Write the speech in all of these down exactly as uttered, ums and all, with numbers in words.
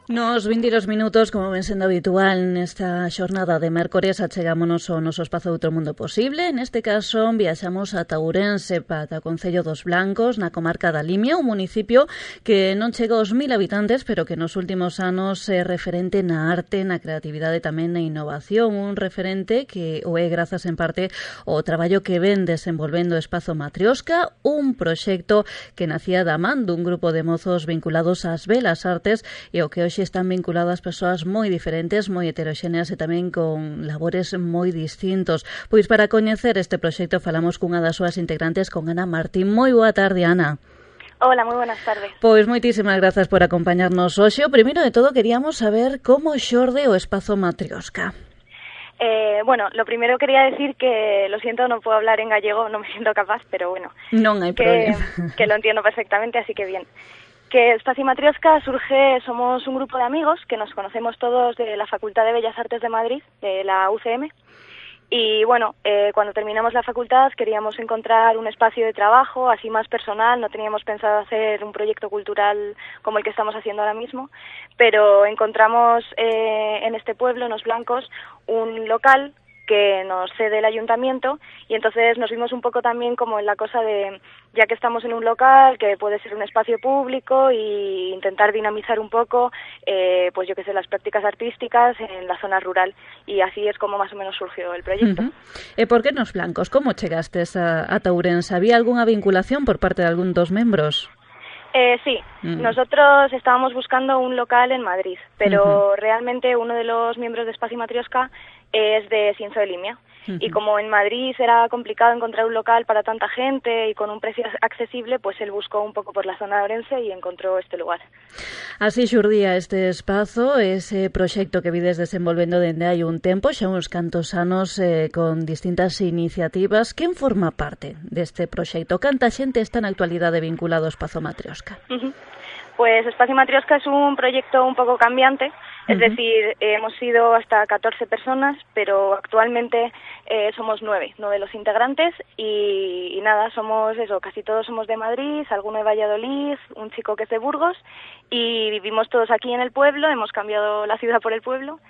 Nos vinte minutos, como ven sendo habitual nesta xornada de mércores, achegámonos ao noso espazo Outro Mundo Posible. Neste caso, viaxamos ata Ourense, pata Concello dos Blancos, na comarca da Limia, un municipio que non chega aos mil habitantes, pero que nos últimos anos é referente na arte, na creatividade e tamén na innovación. Un referente que o é grazas en parte ao traballo que ven desenvolvendo o Espazo Matrioska, un proxecto que nacía da man dun grupo de mozos vinculados ás belas artes e o que hoxe están vinculadas persoas moi diferentes, moi heteroxéneas e tamén con labores moi distintos. Pois para coñecer este proxecto falamos cunha das súas integrantes, con Ana Martín. Moi boa tarde, Ana. Hola, moi buenas tardes. Pois moitísimas grazas por acompañarnos hoxe. O primeiro de todo queríamos saber como xorde o Espazo Matrioska. Eh, bueno, lo primero quería decir que, lo siento, no puedo hablar en gallego, no me siento capaz, pero bueno. Non hai que, problema. Que lo entiendo perfectamente, así que bien. Que Espacio Matrioska surge, somos un grupo de amigos que nos conocemos todos de la Facultad de Bellas Artes de Madrid, de la U C M, y bueno, eh, cuando terminamos la facultad queríamos encontrar un espacio de trabajo así más personal, no teníamos pensado hacer un proyecto cultural como el que estamos haciendo ahora mismo, pero encontramos eh, en este pueblo, en Los Blancos, un local que nos cede el ayuntamiento y entonces nos vimos un poco también como en la cosa de, ya que estamos en un local que puede ser un espacio público y intentar dinamizar un poco, eh, pues yo que sé, las prácticas artísticas en la zona rural, y así es como más o menos surgió el proyecto. Uh-huh. E por que nos Blancos? Como chegastes a, a Ourense? Había algunha vinculación por parte de algún dos membros? Eh, sí, mm. nosotros estábamos buscando un local en Madrid, pero uh-huh. realmente uno de los miembros de Espacio Matrioska es de Cienzo de Limia. Uh-huh. Y como en Madrid era complicado encontrar un local para tanta gente y con un precio accesible, pues él buscó un pouco por la zona de Ourense e encontrou este lugar. Así xurdía este espazo, ese proxecto que vides desenvolvendo dende hai un tempo, xa uns cantos anos eh, con distintas iniciativas. Quen forma parte deste proxecto? Canta xente está na actualidade vinculado ao Espazo Matrioska? Uh-huh. Pues Espacio Matrioska es un proyecto un poco cambiante, es uh-huh. decir, eh, hemos sido hasta catorce personas, pero actualmente eh, somos nueve, nueve los integrantes y, y nada, somos eso, casi todos somos de Madrid, alguno de Valladolid, un chico que es de Burgos y vivimos todos aquí en el pueblo, hemos cambiado la ciudad por el pueblo.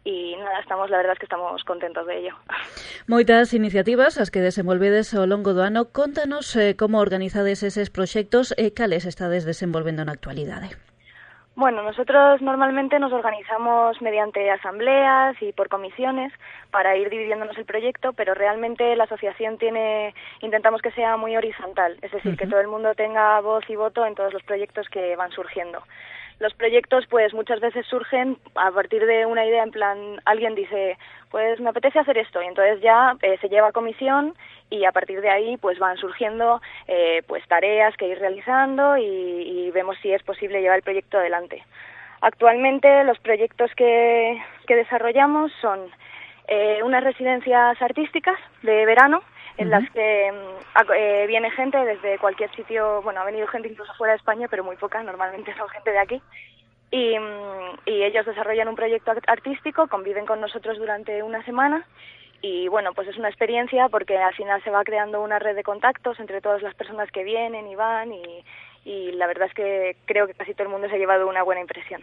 Y nada, estamos, la verdad es que estamos contentos de ello. Moitas iniciativas as que desenvolvedes ao longo do ano. Contanos eh, como organizades eses proxectos e cales estades desenvolvendo na actualidade. Bueno, nosotros normalmente nos organizamos mediante asambleas y por comisiones para ir dividiéndonos el proyecto, pero realmente la asociación tiene, intentamos que sea muy horizontal, es decir, uh-huh. que todo el mundo tenga voz y voto en todos los proyectos que van surgiendo. Los proyectos, pues, muchas veces surgen a partir de una idea, en plan, alguien dice, pues, me apetece hacer esto, y entonces ya eh, se lleva a comisión y a partir de ahí, pues, van surgiendo, eh, pues, tareas que ir realizando y, y vemos si es posible llevar el proyecto adelante. Actualmente, los proyectos que, que desarrollamos son eh, unas residencias artísticas de verano, en uh-huh. las que eh, viene gente desde cualquier sitio, bueno, ha venido gente incluso fuera de España, pero muy poca, normalmente son gente de aquí, y, y ellos desarrollan un proyecto artístico, conviven con nosotros durante una semana, y bueno, pues es una experiencia porque al final se va creando una red de contactos entre todas las personas que vienen y van, y, y la verdad es que creo que casi todo el mundo se ha llevado una buena impresión.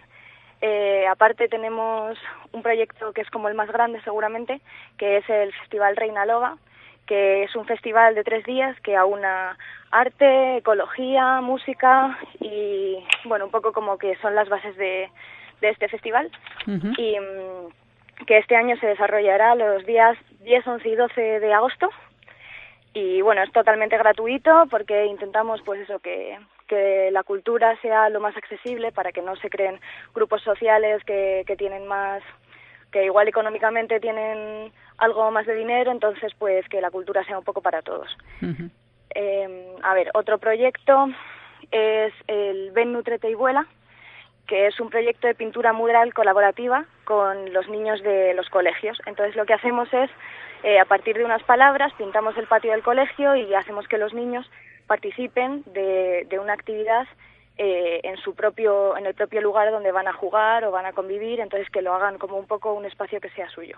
Eh, aparte tenemos un proyecto que es como el más grande seguramente, que es el Festival Reina Loba, que es un festival de tres días que aúna arte, ecología, música y, bueno, un poco como que son las bases de, de este festival. Uh-huh. Y um, que este año se desarrollará los días diez, once y doce de agosto. Y, bueno, es totalmente gratuito porque intentamos, pues eso, que, que la cultura sea lo más accesible para que no se creen grupos sociales que, que tienen más... que igual económicamente tienen algo más de dinero, entonces pues que la cultura sea un poco para todos. Uh-huh. Eh, a ver, otro proyecto es el Ven, Nútrete y Vuela, que es un proyecto de pintura mural colaborativa con los niños de los colegios. Entonces lo que hacemos es, eh, a partir de unas palabras, pintamos el patio del colegio y hacemos que los niños participen de, de una actividad Eh, en su propio en el propio lugar donde van a jugar o van a convivir, entonces que lo hagan como un poco un espacio que sea suyo.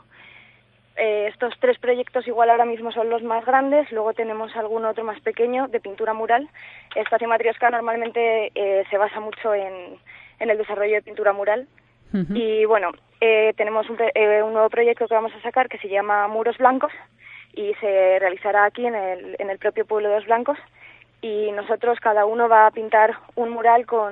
Eh, estos tres proyectos igual ahora mismo son los más grandes, luego tenemos algún otro más pequeño de pintura mural. Espacio Matrioska normalmente eh, se basa mucho en, en el desarrollo de pintura mural Uh-huh. Y bueno, eh, tenemos un, eh, un nuevo proyecto que vamos a sacar que se llama Muros Blancos y se realizará aquí en el, en el propio pueblo de Dos Blancos, y nosotros cada uno va a pintar un mural con,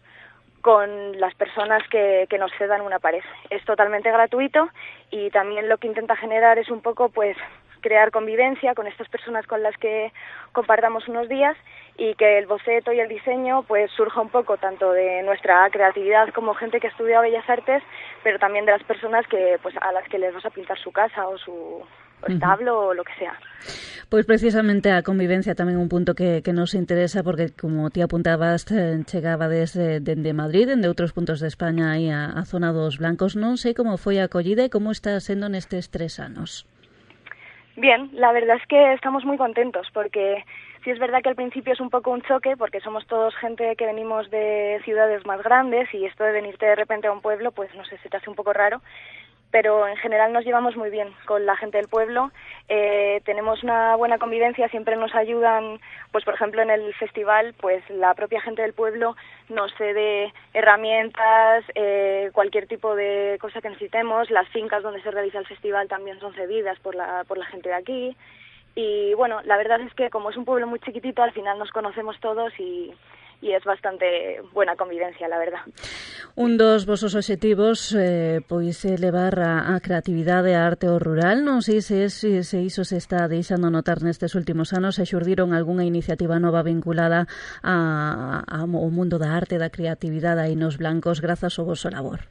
con las personas que, que nos cedan una pared. Es totalmente gratuito y también lo que intenta generar es un poco pues crear convivencia con estas personas con las que compartamos unos días, y que el boceto y el diseño pues surja un poco tanto de nuestra creatividad como gente que estudia Bellas Artes, pero también de las personas que pues a las que les vas a pintar su casa o su establo uh-huh. o lo que sea. Pois precisamente a convivencia tamén un punto que, que nos interesa, porque como ti apuntabas, chegaba desde de, de Madrid, de outros puntos de España aí a, a zona dos Blancos. Non sei como foi a acollida e como está sendo nestes tres anos. Bien, la verdad es que estamos muy contentos, porque sí es verdad que al principio es un poco un choque, porque somos todos gente que venimos de ciudades más grandes y esto de venirte de repente a un pueblo, pues no sé, se te hace un poco raro, pero en general nos llevamos muy bien con la gente del pueblo, eh, tenemos una buena convivencia, siempre nos ayudan, pues por ejemplo en el festival, pues la propia gente del pueblo nos cede herramientas, eh, cualquier tipo de cosa que necesitemos, las fincas donde se realiza el festival también son cedidas por la, por la gente de aquí, y bueno, la verdad es que como es un pueblo muy chiquitito, al final nos conocemos todos y... e é bastante buena convivencia, la verdad. Un dos vosos obxectivos eh, pois é levar a, a creatividade a arte ao rural. Non sei se, se, se iso se está deixando notar nestes últimos anos, se xurdiron algunha iniciativa nova vinculada a, a, ao mundo da arte, da creatividade aí nos Blancos, grazas ao voso labor.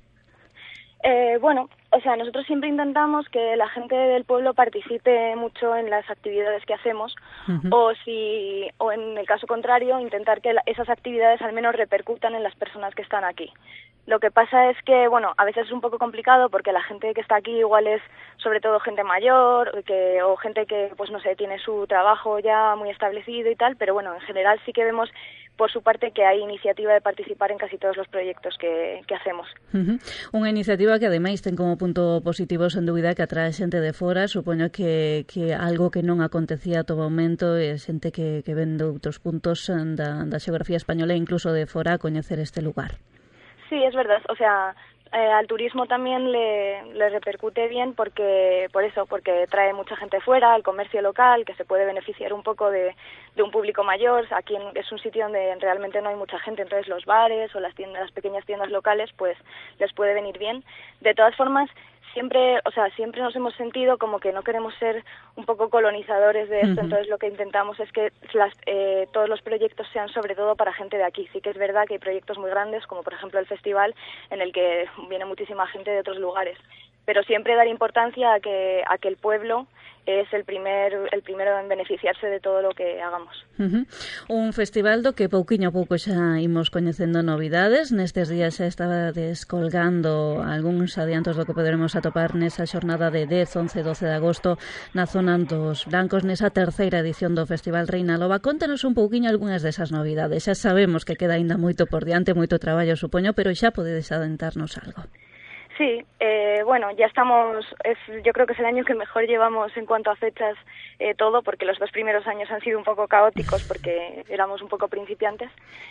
Eh, bueno, o sea, nosotros siempre intentamos que la gente del pueblo participe mucho en las actividades que hacemos, uh-huh. o si, o en el caso contrario, intentar que la, esas actividades al menos repercutan en las personas que están aquí. Lo que pasa es que, bueno, a veces es un poco complicado porque la gente que está aquí igual es sobre todo gente mayor, que, o gente que, pues no sé, tiene su trabajo ya muy establecido y tal, pero bueno, en general sí que vemos por su parte que hai iniciativa de participar en casi todos os proxectos que, que hacemos. Uh-huh. Unha iniciativa que ademais ten como punto positivo sen dúbida que atrae xente de fora, supoño que, que algo que non acontecía a todo momento é xente que, que ven de outros puntos da, da xeografía española e incluso de fora a coñecer este lugar. Sí, es verdad, o sea... Eh, al turismo también le, le repercute bien porque por eso, porque trae mucha gente fuera, al comercio local, que se puede beneficiar un poco de, de un público mayor. Aquí en, es un sitio donde realmente no hay mucha gente, entonces los bares o las tiendas, las pequeñas tiendas locales, pues les puede venir bien. De todas formas, siempre, o sea, siempre nos hemos sentido como que no queremos ser un poco colonizadores de esto, uh-huh. entonces lo que intentamos es que las, eh, todos los proyectos sean sobre todo para gente de aquí. Sí que es verdad que hay proyectos muy grandes, como por ejemplo el festival, en el que viene muchísima gente de otros lugares, pero siempre dar importancia a que, a que el pueblo es el primer el primero en beneficiarse de todo lo que hagamos. Uh-huh. Un festival do que pouquiño a pouco xa imos coñecendo novidades. Nestes días xa estaba descolgando algúns adiantos do que poderemos atopar nesa xornada de dez, once, doce de agosto na zona dos Blancos, nesa terceira edición do Festival Reina Loba. Contanos un pouquiño algunhas desas novidades. Xa sabemos que queda aínda moito por diante, moito traballo, supoño, pero xa podedes adentrarnos algo. Sí, eh, bueno, ya estamos, es, yo creo que es el año que mejor llevamos en cuanto a fechas eh, todo, porque los dos primeros años han sido un poco caóticos porque éramos un poco principiantes,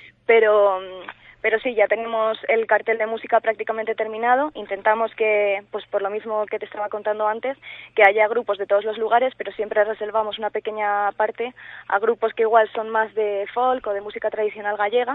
pero, pero sí, ya tenemos el cartel de música prácticamente terminado. Intentamos que, pues por lo mismo que te estaba contando antes, que haya grupos de todos los lugares, pero siempre reservamos una pequeña parte a grupos que igual son más de folk o de música tradicional gallega.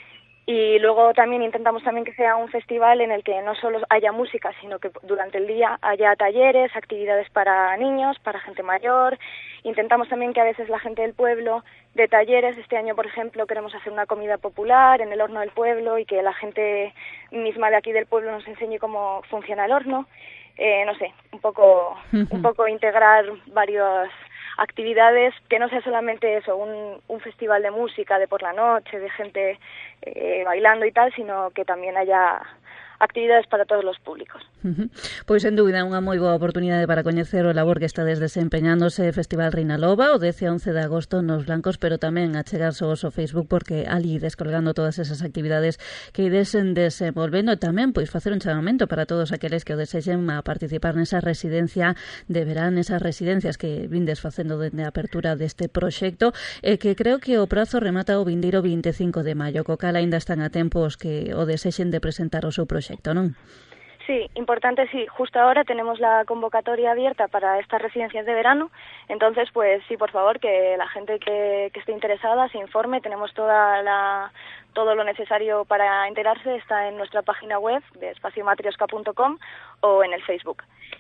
Y luego también intentamos también que sea un festival en el que no solo haya música, sino que durante el día haya talleres, actividades para niños, para gente mayor. Intentamos también que a veces la gente del pueblo de talleres, este año por ejemplo queremos hacer una comida popular en el horno del pueblo y que la gente misma de aquí del pueblo nos enseñe cómo funciona el horno. Eh, no sé, un poco, un poco integrar varios actividades, que no sea solamente eso, un, un festival de música de por la noche, de gente eh, bailando y tal, sino que también haya actividades para todos os públicos. Uh-huh. Pois, sen dúbida, unha moi boa oportunidade para coñecer o labor que estades desempeñándose Festival Reina Loba, o dez e once de agosto nos Blancos, pero tamén a chegarse ao Facebook, porque ali descolgando todas esas actividades que ides desenvolvendo, e tamén pois facer un chamamento para todos aqueles que o desexen a participar nesa residencia de verán, esas residencias que vindes facendo dende a apertura deste proxecto, e que creo que o prazo remata o vindeiro vinte e cinco de maio, co cal aínda están a tempo os que o desexen de presentar o seu proxecto, non? Sí, importante, sí. Justo ahora tenemos la convocatoria abierta para estas residencias de verano. Entonces, pues sí, por favor, que la gente que, que esté interesada se informe. Tenemos toda la, todo lo necesario para enterarse. Está en nuestra página web de espacio matrioska punto com o en el Facebook.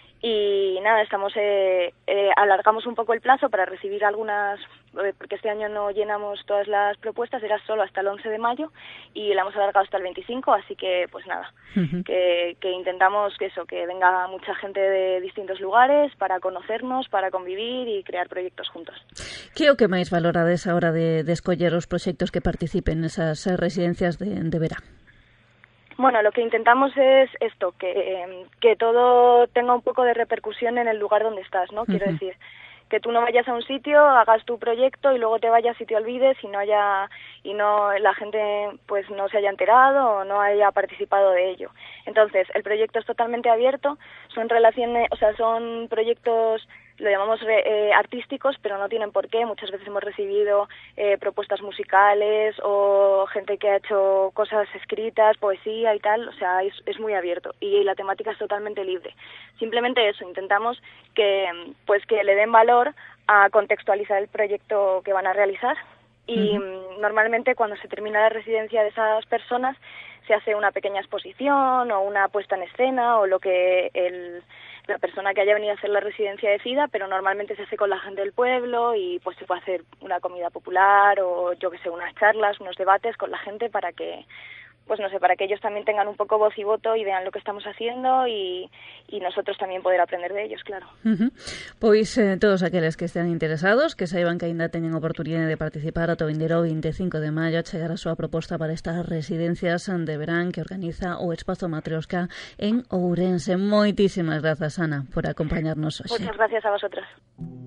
Y nada, estamos eh, eh, alargamos un poco el plazo para recibir algunas, eh, porque este año no llenamos todas las propuestas, era solo hasta el once de mayo y la hemos alargado hasta el veinticinco, así que pues nada, uh-huh. que, que intentamos que eso, que venga mucha gente de distintos lugares para conocernos, para convivir y crear proyectos juntos. ¿Qué o qué máis valorades a hora de, de escoller os proxectos que participen nesas residencias de, de verán? Bueno, lo que intentamos es esto, que, que todo tenga un poco de repercusión en el lugar donde estás, ¿no? Quiero uh-huh. decir, que tú no vayas a un sitio, hagas tu proyecto y luego te vayas y te olvides y no haya y no la gente pues no se haya enterado o no haya participado de ello. Entonces, el proyecto es totalmente abierto, son relaciones, o sea, son proyectos, lo llamamos eh, artísticos, pero no tienen por qué. Muchas veces hemos recibido eh, propuestas musicales o gente que ha hecho cosas escritas, poesía y tal, o sea, es, es muy abierto y la temática es totalmente libre. Simplemente eso, intentamos que pues que le den valor a contextualizar el proyecto que van a realizar y uh-huh. normalmente cuando se termina la residencia de esas personas se hace una pequeña exposición o una puesta en escena o lo que el la persona que haya venido a hacer la residencia decida, pero normalmente se hace con la gente del pueblo y pues se puede hacer una comida popular o yo que sé, unas charlas, unos debates con la gente para que, pues no sé, para que ellos también tengan un poco voz y voto y vean lo que estamos haciendo y, y nosotros también poder aprender de ellos, claro. Uh-huh. Pois eh, todos aqueles que estén interesados, que saiban que ainda teñen oportunidade de participar ata o vindeiro veinticinco de maio a chegar a súa proposta para estas residencias de verán que organiza o Espazo Matrioska en Ourense. Moitísimas grazas, Ana, por acompañarnos hoxe. Muchas gracias a vosotras.